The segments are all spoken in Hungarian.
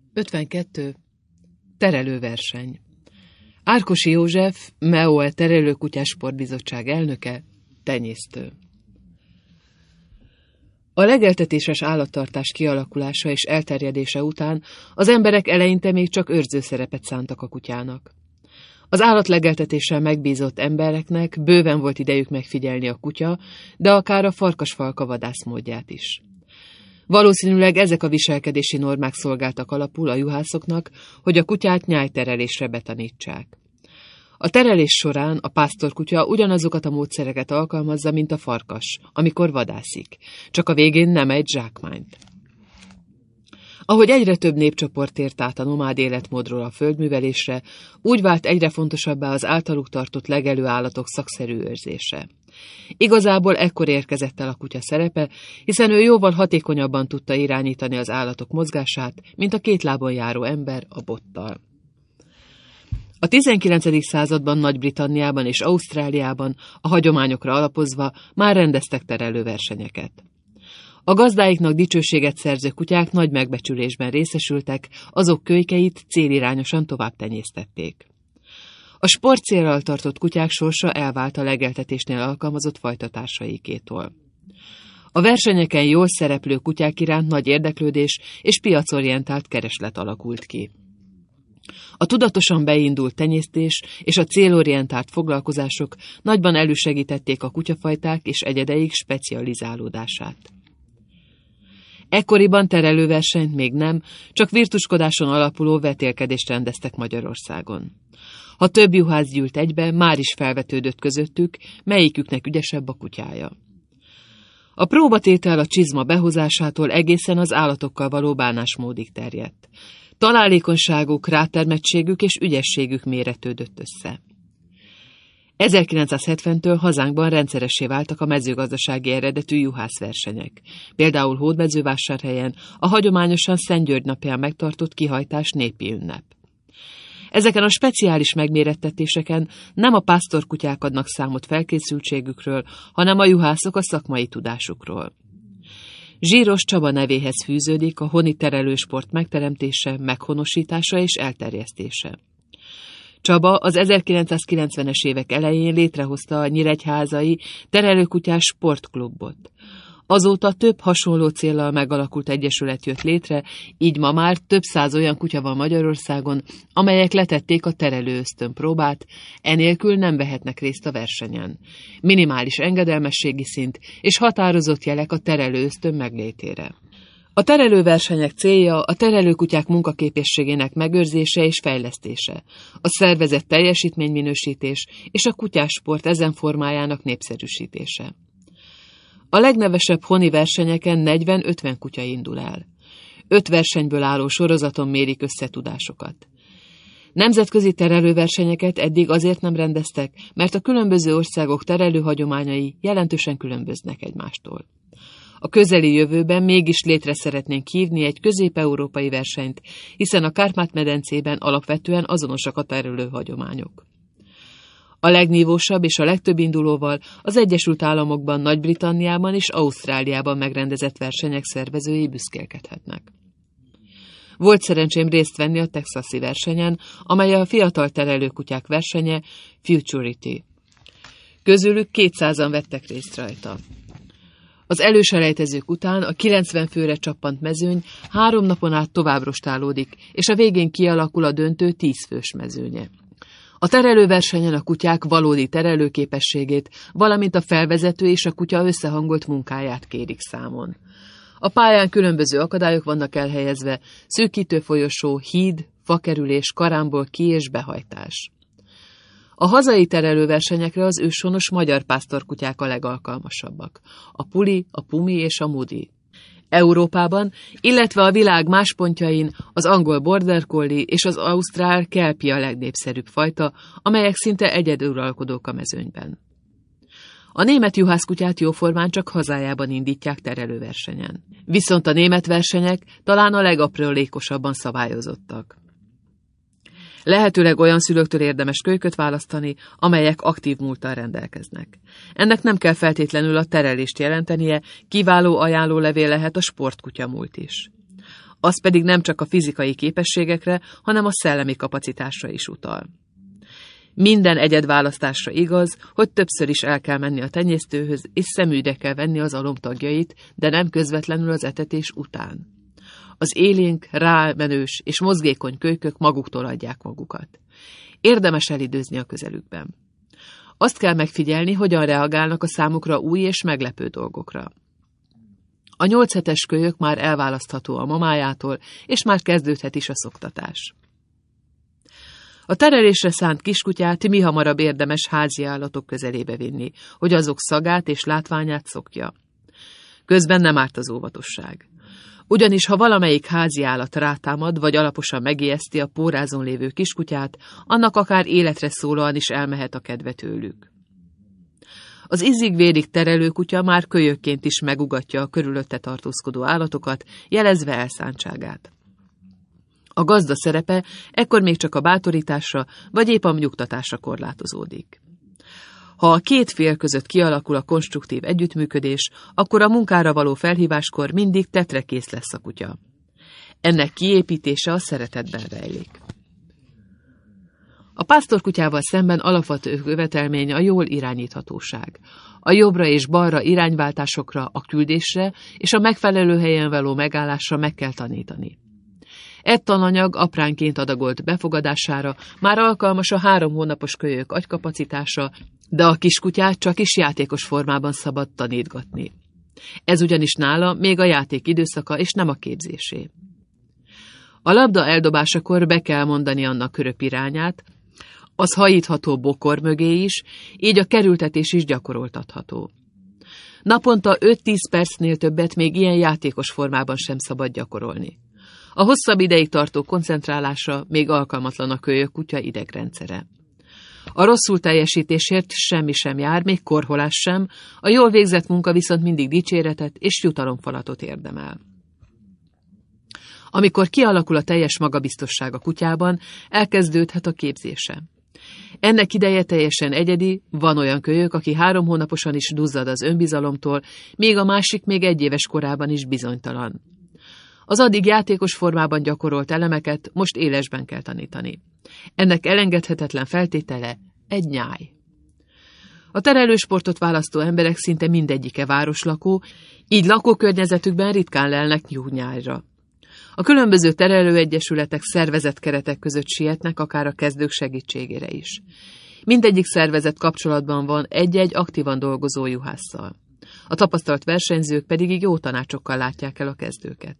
52. Terelőverseny. Árkosi József, MEOE Terelőkutyás Sportbizottság elnöke, tenyésztő. A legeltetéses állattartás kialakulása és elterjedése után az emberek eleinte még csak őrző szerepet szántak a kutyának. Az állatlegeltetéssel megbízott embereknek bőven volt idejük megfigyelni a kutya, de akár a farkasfalka vadászmódját is. Valószínűleg ezek a viselkedési normák szolgáltak alapul a juhászoknak, hogy a kutyát nyájterelésre betanítsák. A terelés során a pásztorkutya ugyanazokat a módszereket alkalmazza, mint a farkas, amikor vadászik, csak a végén nem egy zsákmányt. Ahogy egyre több népcsoport tért át a nomád életmódról a földművelésre, úgy vált egyre fontosabbá az általuk tartott legelő állatok szakszerű őrzése. Igazából ekkor érkezett el a kutya szerepe, hiszen ő jóval hatékonyabban tudta irányítani az állatok mozgását, mint a két lábon járó ember a bottal. A 19. században Nagy-Britanniában és Ausztráliában a hagyományokra alapozva már rendeztek terelőversenyeket. A gazdáiknak dicsőséget szerző kutyák nagy megbecsülésben részesültek, azok kölykeit célirányosan tovább tenyésztették. A sportcéllal tartott kutyák sorsa elvált a legeltetésnél alkalmazott fajtatársaikétól. A versenyeken jól szereplő kutyák iránt nagy érdeklődés és piacorientált kereslet alakult ki. A tudatosan beindult tenyésztés és a célorientált foglalkozások nagyban elősegítették a kutyafajták és egyedeik specializálódását. Ekkoriban terelőversenyt még nem, csak virtuskodáson alapuló vetélkedést rendeztek Magyarországon. Ha több juhász gyűlt egybe, már is felvetődött közöttük, melyiküknek ügyesebb a kutyája. A próbatétel a csizma behozásától egészen az állatokkal való bánásmódig terjedt. Találékonyságuk, rátermettségük és ügyességük méretődött össze. 1970-től hazánkban rendszeressé váltak a mezőgazdasági eredetű juhászversenyek, például Hódmezővásárhelyen a hagyományosan Szent György napján megtartott kihajtás népi ünnep. Ezeken a speciális megmérettetéseken nem a pásztorkutyák adnak számot felkészültségükről, hanem a juhászok a szakmai tudásukról. Zsíros Csaba nevéhez fűződik a honi terelősport megteremtése, meghonosítása és elterjesztése. Csaba az 1990-es évek elején létrehozta a nyíregyházai terelőkutyás sportklubot. Azóta több hasonló céllal megalakult egyesület jött létre, így ma már több száz olyan kutya van Magyarországon, amelyek letették a terelőösztön próbát, enélkül nem vehetnek részt a versenyen. Minimális engedelmességi szint és határozott jelek a terelőösztön meglétére. A terelőversenyek célja a terelőkutyák munkaképességének megőrzése és fejlesztése, a szervezett teljesítményminősítés és a kutyásport ezen formájának népszerűsítése. A legnevesebb honi versenyeken 40-50 kutya indul el. 5 versenyből álló sorozaton mérik összetudásokat. Nemzetközi terelőversenyeket eddig azért nem rendeztek, mert a különböző országok terelőhagyományai jelentősen különböznek egymástól. A közeli jövőben mégis létre szeretnénk hívni egy közép-európai versenyt, hiszen a Kárpát-medencében alapvetően azonosak a terelőhagyományok. A legnívósabb és a legtöbb indulóval az Egyesült Államokban, Nagy-Britanniában és Ausztráliában megrendezett versenyek szervezői büszkélkedhetnek. Volt szerencsém részt venni a texasi versenyen, amely a fiatal terelőkutyák versenye, Futurity. Közülük 200-an vettek részt rajta. Az előselejtezők után a 90 főre csappant mezőny 3 napon át tovább rostálódik, és a végén kialakul a döntő 10 fős mezőnye. A terelőversenyen a kutyák valódi terelőképességét, valamint a felvezető és a kutya összehangolt munkáját kérik számon. A pályán különböző akadályok vannak elhelyezve, szűkítő folyosó, híd, fakerülés, karámból ki- és behajtás. A hazai terelőversenyekre az őshonos magyar pásztorkutyák a legalkalmasabbak, a Puli, a Pumi és a Mudi. Európában, illetve a világ más pontjain az angol border collie és az ausztrál kelpie a legnépszerűbb fajta, amelyek szinte egyeduralkodók a mezőnyben. A német juhászkutyát jóformán csak hazájában indítják terelőversenyen. Viszont a német versenyek talán a legaprólékosabban szabályozottak. Lehetőleg olyan szülőktől érdemes kölyköt választani, amelyek aktív múlttal rendelkeznek. Ennek nem kell feltétlenül a terelést jelentenie, kiváló ajánlólevél lehet a sportkutya múlt is. Az pedig nem csak a fizikai képességekre, hanem a szellemi kapacitásra is utal. Minden egyedválasztásra igaz, hogy többször is el kell menni a tenyésztőhöz, és szemügyre kell venni az alom tagjait, de nem közvetlenül az etetés után. Az élénk, rámenős és mozgékony kölykök maguktól adják magukat. Érdemes elidőzni a közelükben. Azt kell megfigyelni, hogyan reagálnak a számukra új és meglepő dolgokra. A 8 hetes kölyök már elválasztható a mamájától, és már kezdődhet is a szoktatás. A terelésre szánt kiskutyát mihamarabb érdemes házi állatok közelébe vinni, hogy azok szagát és látványát szokja. Közben nem árt az óvatosság. Ugyanis ha valamelyik házi állat rátámad, vagy alaposan megijeszti a pórázon lévő kiskutyát, annak akár életre szólóan is elmehet a kedve tőlük. Az izzig-vérig terelő kutya már kölyökként is megugatja a körülötte tartózkodó állatokat, jelezve elszántságát. A gazda szerepe ekkor még csak a bátorításra, vagy épp a nyugtatásra korlátozódik. Ha a két fél között kialakul a konstruktív együttműködés, akkor a munkára való felhíváskor mindig tetrekész lesz a kutya. Ennek kiépítése a szeretetben rejlik. A pásztorkutyával szemben alapvető követelmény a jól irányíthatóság. A jobbra és balra irányváltásokra, a küldésre és a megfelelő helyen való megállásra meg kell tanítani. Tananyag apránként adagolt befogadására már alkalmas a 3 hónapos kölyök agykapacitása, de a kiskutyát csak is játékos formában szabad tanítgatni. Ez ugyanis nála még a játék időszaka és nem a képzésé. A labda eldobásakor be kell mondani annak köröp irányát, az hajítható bokor mögé is, így a kerültetés is gyakoroltatható. Naponta 5-10 percnél többet még ilyen játékos formában sem szabad gyakorolni. A hosszabb ideig tartó koncentrálásra még alkalmatlan a kölyök kutya idegrendszere. A rosszul teljesítésért semmi sem jár, még korholás sem, a jól végzett munka viszont mindig dicséretet és jutalomfalatot érdemel. Amikor kialakul a teljes magabiztosság a kutyában, elkezdődhet a képzése. Ennek ideje teljesen egyedi, van olyan kölyök, aki 3 hónaposan is duzzad az önbizalomtól, míg a másik még 1 éves korában is bizonytalan. Az addig játékos formában gyakorolt elemeket most élesben kell tanítani. Ennek elengedhetetlen feltétele egy nyáj. A terelősportot választó emberek szinte mindegyike városlakó, így lakókörnyezetükben ritkán lelnek nyúlnyájra. A különböző terelőegyesületek szervezett keretek között sietnek, akár a kezdők segítségére is. Mindegyik szervezet kapcsolatban van egy-egy aktívan dolgozó juhásszal. A tapasztalt versenyzők pedig így jó tanácsokkal látják el a kezdőket.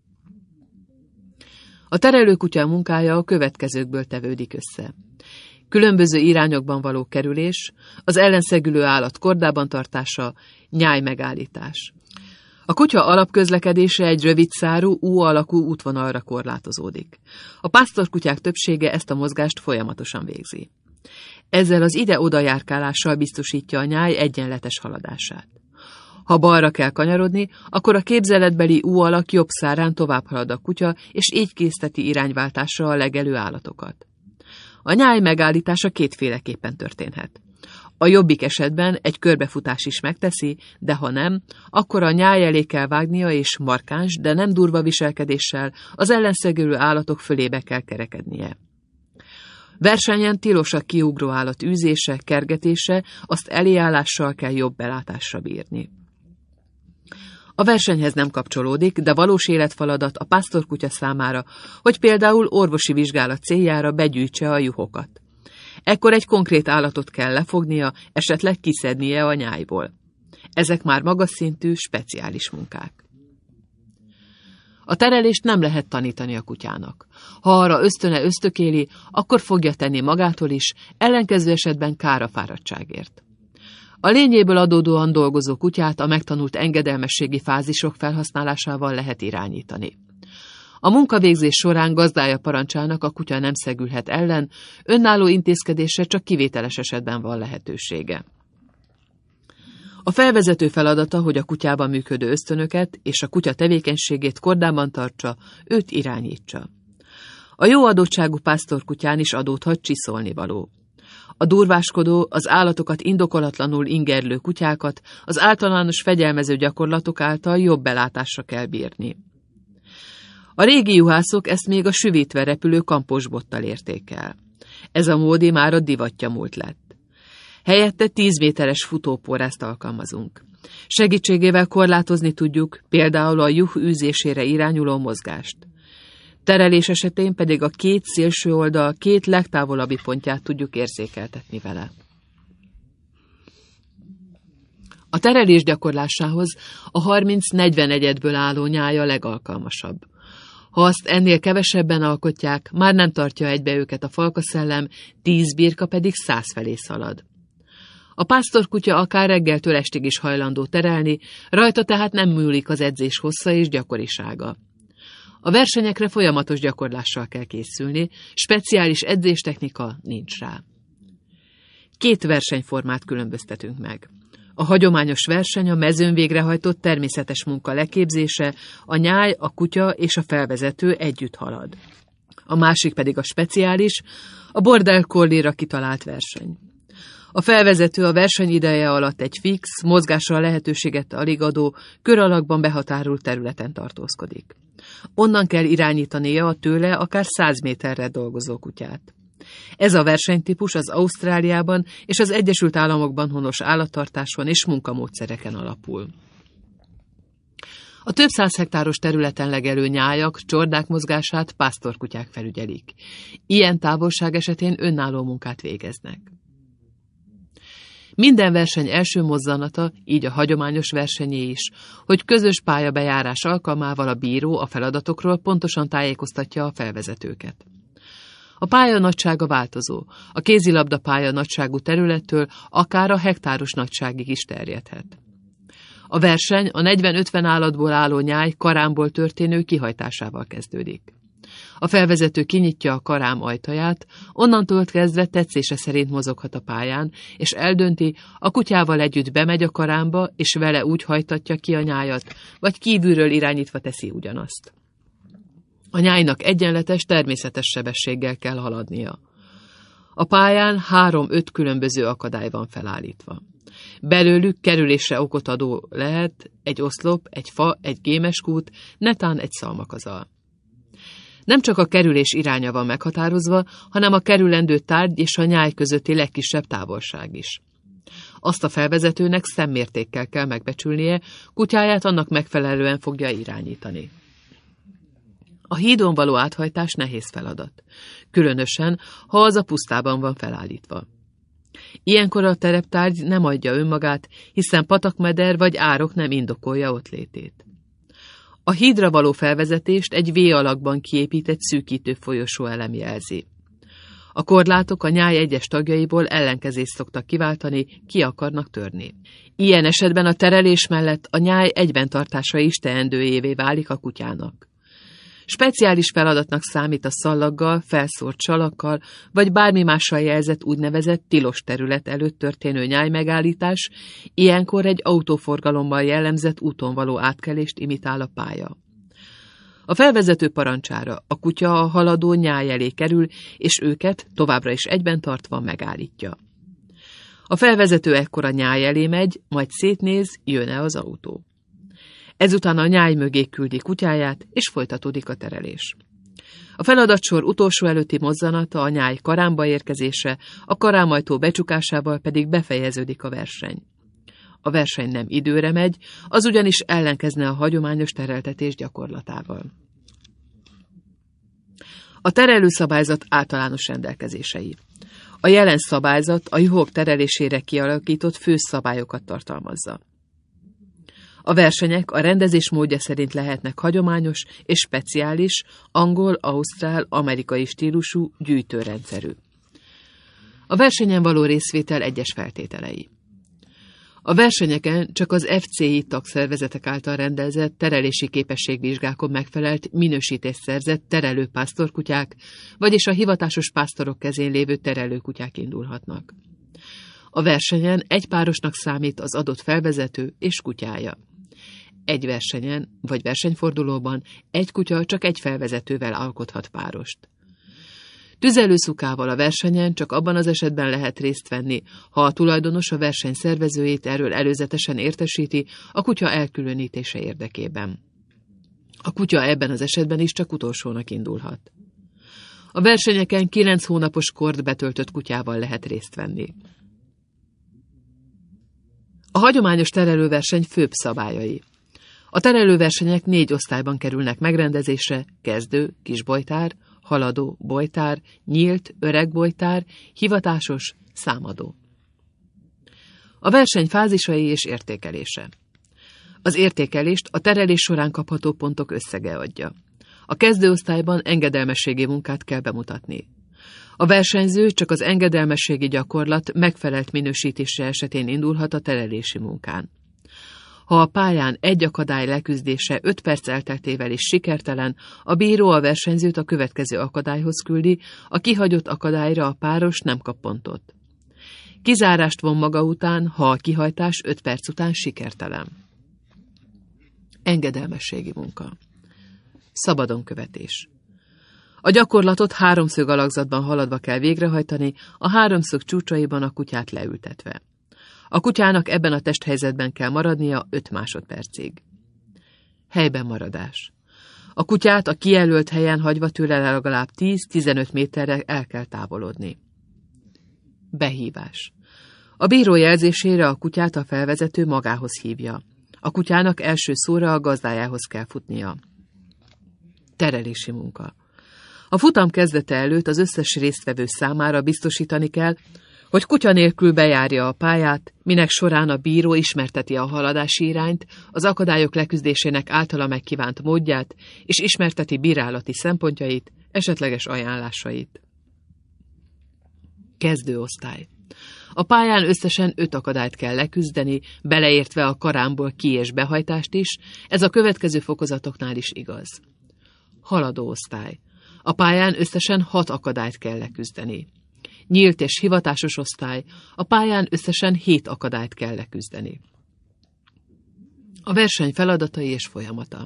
A terelőkutya munkája a következőkből tevődik össze. Különböző irányokban való kerülés, az ellenszegülő állat kordában tartása, nyáj megállítás. A kutya alapközlekedése egy rövidszárú, U-alakú útvonalra korlátozódik. A pásztorkutyák többsége ezt a mozgást folyamatosan végzi. Ezzel az ide-oda járkálással biztosítja a nyáj egyenletes haladását. Ha balra kell kanyarodni, akkor a képzeletbeli U-alak jobb szárán tovább halad a kutya, és így készteti irányváltásra a legelő állatokat. A nyáj megállítása kétféleképpen történhet. A jobbik esetben egy körbefutás is megteszi, de ha nem, akkor a nyáj elé kell vágnia és markáns, de nem durva viselkedéssel az ellenszegülő állatok fölébe kell kerekednie. Versenyen tilos a kiugró állat űzése, kergetése, azt eléállással kell jobb belátásra bírni. A versenyhez nem kapcsolódik, de valós életfeladat a pásztorkutya számára, hogy például orvosi vizsgálat céljára begyűjtse a juhokat. Ekkor egy konkrét állatot kell lefognia, esetleg kiszednie a nyájból. Ezek már magas szintű, speciális munkák. A terelést nem lehet tanítani a kutyának. Ha arra ösztöne ösztökéli, akkor fogja tenni magától is, ellenkező esetben kár a fáradtságért. A lényéből adódóan dolgozó kutyát a megtanult engedelmességi fázisok felhasználásával lehet irányítani. A munkavégzés során gazdája parancsának a kutya nem szegülhet ellen, önálló intézkedésre csak kivételes esetben van lehetősége. A felvezető feladata, hogy a kutyában működő ösztönöket és a kutya tevékenységét kordában tartsa, őt irányítsa. A jó adottságú pásztorkutyán is adódhat csiszolnivaló. A durváskodó, az állatokat indokolatlanul ingerlő kutyákat az általános fegyelmező gyakorlatok által jobb belátásra kell bírni. A régi juhászok ezt még a süvítve repülő kamposbottal érték el. Ez a módi már a divatja múlt lett. Helyette 10 méteres futóporrászt alkalmazunk. Segítségével korlátozni tudjuk például a juh űzésére irányuló mozgást. Terelés esetén pedig a 2 szélső oldal 2 legtávolabbi pontját tudjuk érzékeltetni vele. A terelés gyakorlásához a 30-40 egyedből álló nyáj a legalkalmasabb. Ha azt ennél kevesebben alkotják, már nem tartja egybe őket a falkaszellem, 10 birka pedig 100 felé szalad. A pásztorkutya akár reggeltől estig is hajlandó terelni, rajta tehát nem múlik az edzés hossza és gyakorisága. A versenyekre folyamatos gyakorlással kell készülni, speciális edzéstechnika nincs rá. 2 versenyformát különböztetünk meg. A hagyományos verseny a mezőn végrehajtott természetes munka leképzése, a nyáj, a kutya és a felvezető együtt halad. A másik pedig a speciális, a border collie-ra kitalált verseny. A felvezető a verseny ideje alatt egy fix, mozgásra lehetőséget alig adó, kör alakban behatárolt területen tartózkodik. Onnan kell irányítania a tőle akár 100 méterre dolgozó kutyát. Ez a versenytípus az Ausztráliában és az Egyesült Államokban honos állattartáson és munkamódszereken alapul. A több 100 hektáros területen legelő nyájak, csordák mozgását pásztorkutyák felügyelik. Ilyen távolság esetén önálló munkát végeznek. Minden verseny első mozzanata, így a hagyományos versenyé is, hogy közös pályabejárás alkalmával a bíró a feladatokról pontosan tájékoztatja a felvezetőket. A pálya nagysága változó, a kézilabda pálya nagyságú területtől akár a hektáros nagyságig is terjedhet. A verseny a 40-50 állatból álló nyáj karámból történő kihajtásával kezdődik. A felvezető kinyitja a karám ajtaját, onnantól kezdve tetszése szerint mozoghat a pályán, és eldönti, a kutyával együtt bemegy a karámba, és vele úgy hajtatja ki a nyájat, vagy kívülről irányítva teszi ugyanazt. A nyájnak egyenletes, természetes sebességgel kell haladnia. A pályán 3-5 különböző akadály van felállítva. Belőlük kerülésre okot adó lehet egy oszlop, egy fa, egy gémeskút, netán egy szalmakazal. Nem csak a kerülés iránya van meghatározva, hanem a kerülendő tárgy és a nyáj közötti legkisebb távolság is. Azt a felvezetőnek szemmértékkel kell megbecsülnie, kutyáját annak megfelelően fogja irányítani. A hídon való áthajtás nehéz feladat, különösen, ha az a pusztában van felállítva. Ilyenkor a tereptárgy nem adja önmagát, hiszen patakmeder vagy árok nem indokolja ott létét. A hídra való felvezetést egy V-alakban kiépített szűkítő folyosó elem jelzi. A korlátok a nyáj egyes tagjaiból ellenkezést szoktak kiváltani, ki akarnak törni. Ilyen esetben a terelés mellett a nyáj egyben tartása is teendőjévé válik a kutyának. Speciális feladatnak számít a szallaggal, felszórt salakkal, vagy bármi mással jelzett úgynevezett tilos terület előtt történő nyájmegállítás, ilyenkor egy autóforgalommal jellemzett úton való átkelést imitál a pálya. A felvezető parancsára a kutya a haladó nyáj elé kerül, és őket továbbra is egyben tartva megállítja. A felvezető ekkor a nyáj elé megy, majd szétnéz, jön-e az autó. Ezután a nyáj mögé küldi kutyáját, és folytatódik a terelés. A feladatsor utolsó előtti mozzanata a nyáj karámba érkezése, a karámajtó becsukásával pedig befejeződik a verseny. A verseny nem időre megy, az ugyanis ellenkezne a hagyományos tereltetés gyakorlatával. A terelőszabályzat általános rendelkezései. A jelen szabályzat a juhok terelésére kialakított fő szabályokat tartalmazza. A versenyek a rendezés módja szerint lehetnek hagyományos és speciális, angol, ausztrál, amerikai stílusú, gyűjtőrendszerű. A versenyen való részvétel egyes feltételei. A versenyeken csak az FCI tagszervezetek által rendezett terelési képességvizsgákon megfelelt minősítést szerzett terelő pásztorkutyák, vagyis a hivatásos pásztorok kezén lévő terelőkutyák indulhatnak. A versenyen egy párosnak számít az adott felvezető és kutyája. Egy versenyen vagy versenyfordulóban egy kutya csak egy felvezetővel alkothat párost. Tüzelőszukával a versenyen csak abban az esetben lehet részt venni, ha a tulajdonos a verseny szervezőjét erről előzetesen értesíti a kutya elkülönítése érdekében. A kutya ebben az esetben is csak utolsónak indulhat. A versenyeken 9 hónapos kort betöltött kutyával lehet részt venni. A hagyományos terelőverseny főbb szabályai. A terelőversenyek 4 osztályban kerülnek megrendezésre: kezdő, kisbojtár, haladó, bojtár, nyílt, öreg bojtár, hivatásos, számadó. A verseny fázisai és értékelése. Az értékelést a terelés során kapható pontok összege adja. A kezdőosztályban engedelmességi munkát kell bemutatni. A versenyző csak az engedelmességi gyakorlat megfelelt minősítése esetén indulhat a terelési munkán. Ha a pályán egy akadály leküzdése 5 perc elteltével is sikertelen, a bíró a versenyzőt a következő akadályhoz küldi, a kihagyott akadályra a páros nem kap pontot. Kizárást von maga után, ha a kihajtás 5 perc után sikertelen. Engedelmességi munka. Szabadonkövetés. A gyakorlatot 3-szög alakzatban haladva kell végrehajtani, a 3-szög csúcsaiban a kutyát leültetve. A kutyának ebben a testhelyzetben kell maradnia 5 másodpercig. Helyben maradás. A kutyát a kijelölt helyen hagyva tőle legalább 10-15 méterre el kell távolodni. Behívás. A bíró jelzésére a kutyát a felvezető magához hívja. A kutyának első szóra a gazdájához kell futnia. Terelési munka. A futam kezdete előtt az összes résztvevő számára biztosítani kell, hogy kutya nélkül bejárja a pályát, minek során a bíró ismerteti a haladási irányt, az akadályok leküzdésének általa megkívánt módját, és ismerteti bírálati szempontjait, esetleges ajánlásait. Kezdőosztály. A pályán összesen 5 akadályt kell leküzdeni, beleértve a karámból ki- és behajtást is, ez a következő fokozatoknál is igaz. Haladó osztály. A pályán összesen 6 akadályt kell leküzdeni. Nyílt és hivatásos osztály. A pályán összesen 7 akadályt kell leküzdeni. A verseny feladatai és folyamata.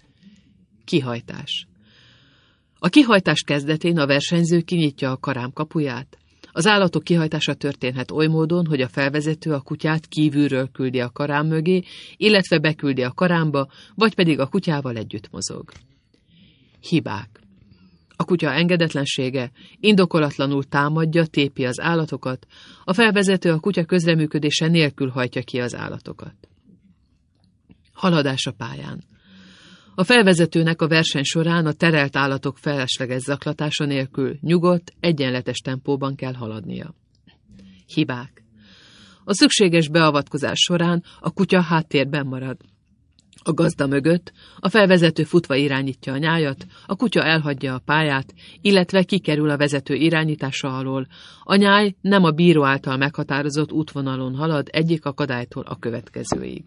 Kihajtás. A kihajtás kezdetén a versenyző kinyitja a karám kapuját. Az állatok kihajtása történhet oly módon, hogy a felvezető a kutyát kívülről küldi a karám mögé, illetve beküldi a karámba, vagy pedig a kutyával együtt mozog. Hibák. A kutya engedetlensége, indokolatlanul támadja, tépi az állatokat, a felvezető a kutya közreműködése nélkül hajtja ki az állatokat. Haladás a pályán. A felvezetőnek a verseny során a terelt állatok felesleges zaklatása nélkül nyugodt, egyenletes tempóban kell haladnia. Hibák. A szükséges beavatkozás során a kutya háttérben marad. A gazda mögött a felvezető futva irányítja a nyájat, a kutya elhagyja a pályát, illetve kikerül a vezető irányítása alól. A nyáj nem a bíró által meghatározott útvonalon halad egyik akadálytól a következőig.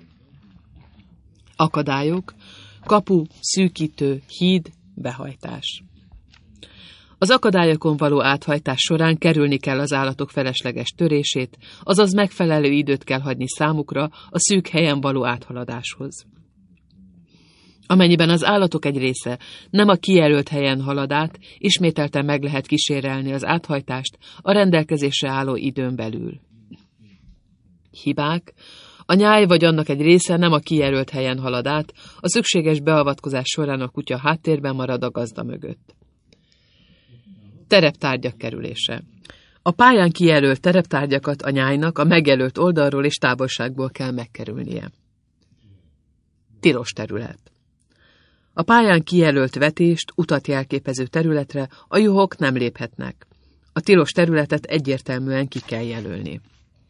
Akadályok: kapu, szűkítő, híd, behajtás. Az akadályokon való áthajtás során kerülni kell az állatok felesleges törését, azaz megfelelő időt kell hagyni számukra a szűk helyen való áthaladáshoz. Amennyiben az állatok egy része nem a kijelölt helyen halad át, ismételten meg lehet kísérelni az áthajtást a rendelkezésre álló időn belül. Hibák. A nyáj vagy annak egy része nem a kijelölt helyen halad át, a szükséges beavatkozás során a kutya háttérben marad a gazda mögött. Tereptárgyak kerülése. A pályán kijelölt tereptárgyakat a nyájnak a megjelölt oldalról és távolságból kell megkerülnie. Tilos terület. A pályán kijelölt vetést, utat jelképező területre a juhok nem léphetnek. A tilos területet egyértelműen ki kell jelölni.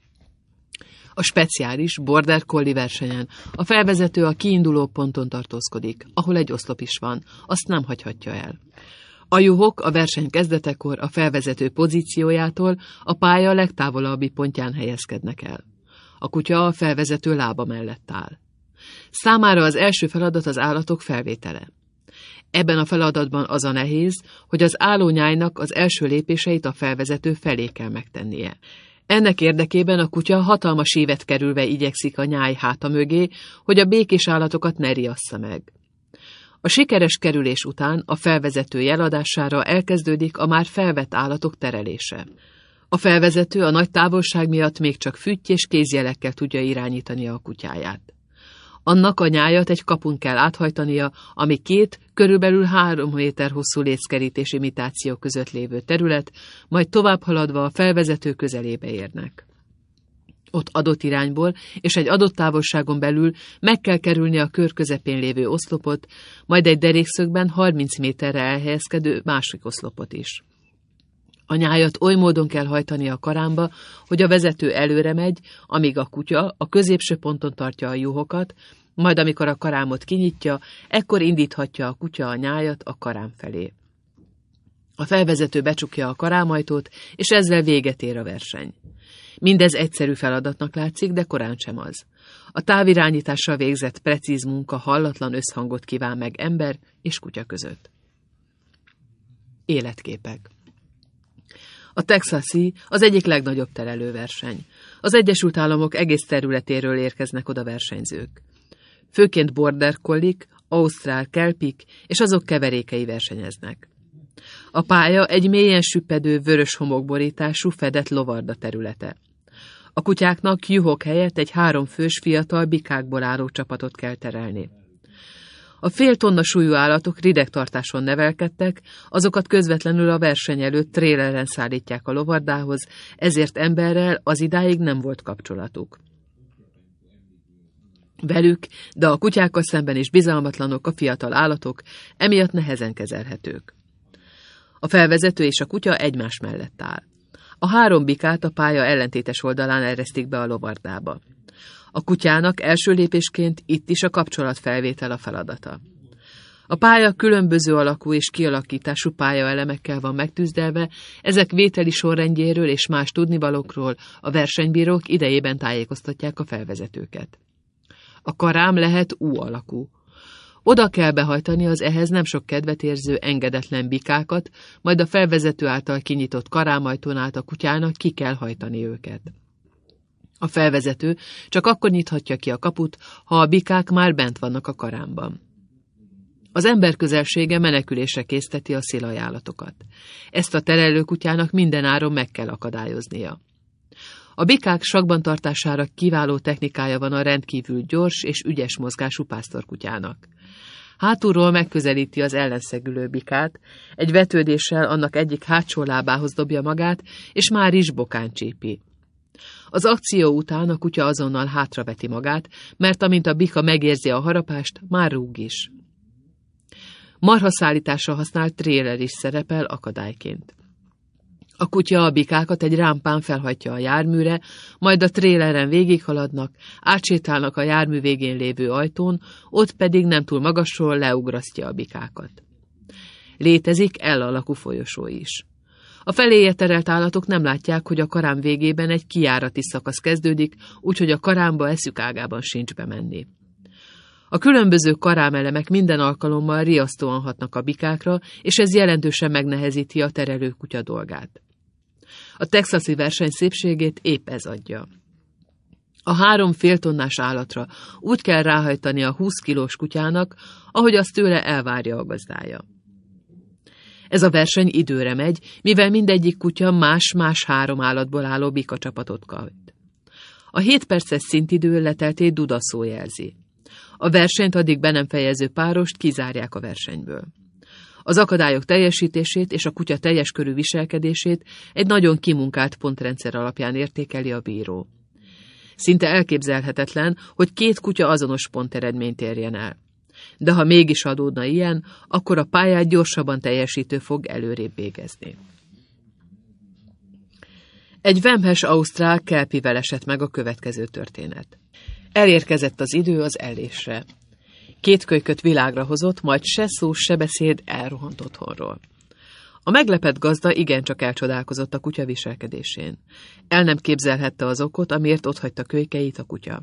A speciális border collie versenyen a felvezető a kiinduló ponton tartózkodik, ahol egy oszlop is van, azt nem hagyhatja el. A juhok a verseny kezdetekor a felvezető pozíciójától a pálya legtávolabbi pontján helyezkednek el. A kutya a felvezető lába mellett áll. Számára az első feladat az állatok felvétele. Ebben a feladatban az a nehéz, hogy az állónyájnak az első lépéseit a felvezető felé kell megtennie. Ennek érdekében a kutya hatalmas ívet kerülve igyekszik a nyáj háta mögé, hogy a békés állatokat ne riassza meg. A sikeres kerülés után a felvezető jeladására elkezdődik a már felvett állatok terelése. A felvezető a nagy távolság miatt még csak fütty és kézjelekkel tudja irányítani a kutyáját. Annak a nyájat egy kapun kell áthajtania, ami 2 körülbelül 3 méter hosszú léckerítés imitáció között lévő terület, majd tovább haladva a felvezető közelébe érnek. Ott adott irányból és egy adott távolságon belül meg kell kerülni a kör közepén lévő oszlopot, majd egy derékszögben 30 méterre elhelyezkedő másik oszlopot is. A nyájat oly módon kell hajtani a karámba, hogy a vezető előre megy, amíg a kutya a középső ponton tartja a juhokat, majd amikor a karámot kinyitja, ekkor indíthatja a kutya a nyájat a karám felé. A felvezető becsukja a karámajtót, és ezzel véget ér a verseny. Mindez egyszerű feladatnak látszik, de korán sem az. A távirányítással végzett precíz munka hallatlan összhangot kíván meg ember és kutya között. Életképek. A texasi az egyik legnagyobb terelőverseny. Az Egyesült Államok egész területéről érkeznek oda versenyzők. Főként border colliek, ausztrál kelpik és azok keverékei versenyeznek. A pálya egy mélyen süppedő vörös homokborítású fedett lovarda területe. A kutyáknak juhok helyett egy 3 fős fiatal bikákból álló csapatot kell terelni. A fél tonna súlyú állatok ridegtartáson nevelkedtek, azokat közvetlenül a verseny előtt tréleren szállítják a lovardához, ezért emberrel az idáig nem volt kapcsolatuk. Velük, de a kutyákkal szemben is bizalmatlanok a fiatal állatok, emiatt nehezen kezelhetők. A felvezető és a kutya egymás mellett áll. A 3 bikát a pálya ellentétes oldalán eresztik be a lovardába. A kutyának első lépésként itt is a kapcsolatfelvétel a feladata. A pálya különböző alakú és kialakítású pályaelemekkel van megtűzdelve, ezek vételi sorrendjéről és más tudnivalókról a versenybírók idejében tájékoztatják a felvezetőket. A karám lehet U alakú. Oda kell behajtani az ehhez nem sok kedvet érző engedetlen bikákat, majd a felvezető által kinyitott karámajtón át a kutyának ki kell hajtani őket. A felvezető csak akkor nyithatja ki a kaput, ha a bikák már bent vannak a karámban. Az ember közelsége menekülésre készteti a szélajánlatokat. Ezt a terelő kutyának minden áron meg kell akadályoznia. A bikák sakban tartására kiváló technikája van a rendkívül gyors és ügyes mozgású pásztorkutyának. Hátulról megközelíti az ellenszegülő bikát, egy vetődéssel annak egyik hátsó lábához dobja magát, és már is bokán csípi. Az akció után a kutya azonnal hátraveti magát, mert amint a bika megérzi a harapást, már rúg is. Marhaszállításra használt tréler is szerepel akadályként. A kutya a bikákat egy rámpán felhajtja a járműre, majd a tréleren végighaladnak, átsétálnak a jármű végén lévő ajtón, ott pedig nem túl magasról leugrasztja a bikákat. Létezik L-alakú folyosó is. A feléje terelt állatok nem látják, hogy a karám végében egy kijárati szakasz kezdődik, úgyhogy a karámba eszük ágában sincs bemenni. A különböző karámelemek minden alkalommal riasztóan hatnak a bikákra, és ez jelentősen megnehezíti a terelő kutya dolgát. A texasi verseny szépségét épp ez adja. A 3 féltonnás állatra úgy kell ráhajtani a 20 kilós kutyának, ahogy azt tőle elvárja a gazdája. Ez a verseny időre megy, mivel mindegyik kutya más-más 3 állatból álló bika csapatot kap. A 7 perces szintidő leteltét dudaszó jelzi. A versenyt addig be nem fejező párost kizárják a versenyből. Az akadályok teljesítését és a kutya teljes körű viselkedését egy nagyon kimunkált pontrendszer alapján értékeli a bíró. Szinte elképzelhetetlen, hogy 2 kutya azonos ponteredményt érjen el. De ha mégis adódna ilyen, akkor a pályát gyorsabban teljesítő fog előrébb végezni. Egy vemhes ausztrál kelpivel esett meg a következő történet. Elérkezett az idő az ellésre. 2 kölyköt világra hozott, majd se szó, se beszéd elrohant otthonról. A meglepett gazda igencsak elcsodálkozott a kutya viselkedésén. El nem képzelhette az okot, amiért otthagyta kölykeit a kutya.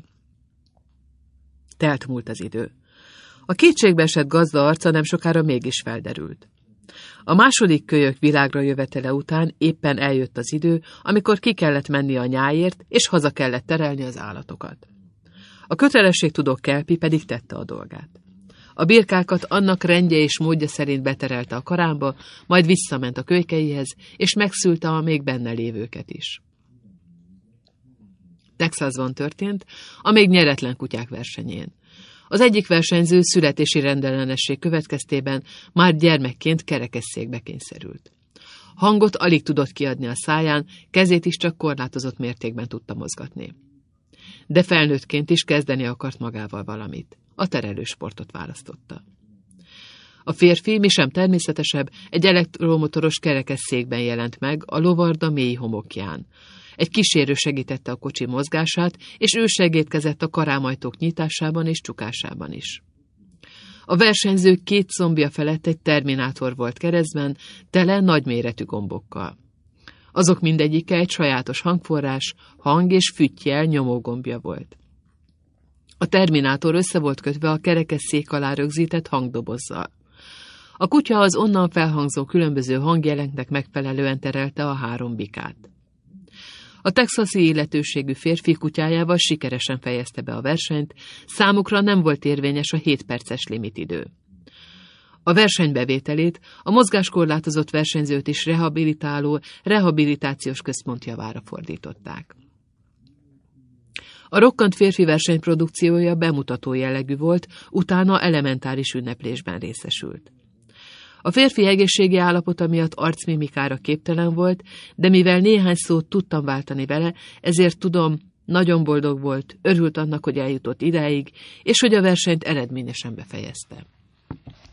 Telt múlt az idő. A kétségbeesett gazda arca nem sokára mégis felderült. A második kölyök világra jövetele után éppen eljött az idő, amikor ki kellett menni a nyájért, és haza kellett terelni az állatokat. A kötelességtudó kelpi pedig tette a dolgát. A birkákat annak rendje és módja szerint beterelte a karámba, majd visszament a kölykeihez, és megszülte a még benne lévőket is. Texasban történt, a még nyeretlen kutyák versenyén. Az egyik versenyző születési rendellenesség következtében már gyermekként kerekesszékbe kényszerült. Hangot alig tudott kiadni a száján, kezét is csak korlátozott mértékben tudta mozgatni. De felnőttként is kezdeni akart magával valamit. A terelősportot választotta. A férfi, mi sem természetesebb, egy elektromotoros kerekesszékben jelent meg a lovarda mély homokján. Egy kísérő segítette a kocsi mozgását, és ő segédkezett a karámajtók nyitásában és csukásában is. A versenyző két combja felett egy terminátor volt keresztben, tele nagyméretű gombokkal. Azok mindegyike egy sajátos hangforrás, hang- és füttjel nyomógombja volt. A terminátor össze volt kötve a kerekesszék alá rögzített hangdobozzal. A kutya az onnan felhangzó különböző hangjeleknek megfelelően terelte a 3 bikát. A texasi illetőségű férfi kutyájával sikeresen fejezte be a versenyt, számukra nem volt érvényes a 7 perces limitidő. A versenybevételét a mozgáskorlátozott versenyzőt is rehabilitáló, rehabilitációs központ javára fordították. A rokkant férfi versenyprodukciója bemutató jellegű volt, utána elementáris ünneplésben részesült. A férfi egészségi állapota miatt arcmimikára képtelen volt, de mivel néhány szót tudtam váltani vele, ezért tudom, nagyon boldog volt, örült annak, hogy eljutott idáig, és hogy a versenyt eredményesen befejezte.